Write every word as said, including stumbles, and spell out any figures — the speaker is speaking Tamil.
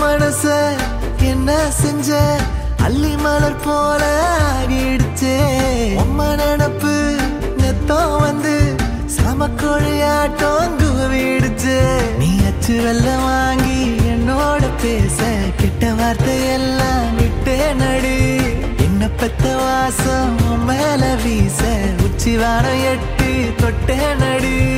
மனச என்ன செஞ்ச அள்ளி மலர் போல ஆகிடுச்சே உம்ம நினப்பு நெத்தம் வந்து சமக்கொழியாட்டம் குவிடுச்சு நீ அச்சு வெல்லம் வாங்கி என்னோட பேச கெட்ட வார்த்தை எல்லாம் விட்டே நடு என்ன பெத்த வாசம் மேல வீச உச்சி வாரம் எட்டு தொட்டே நடு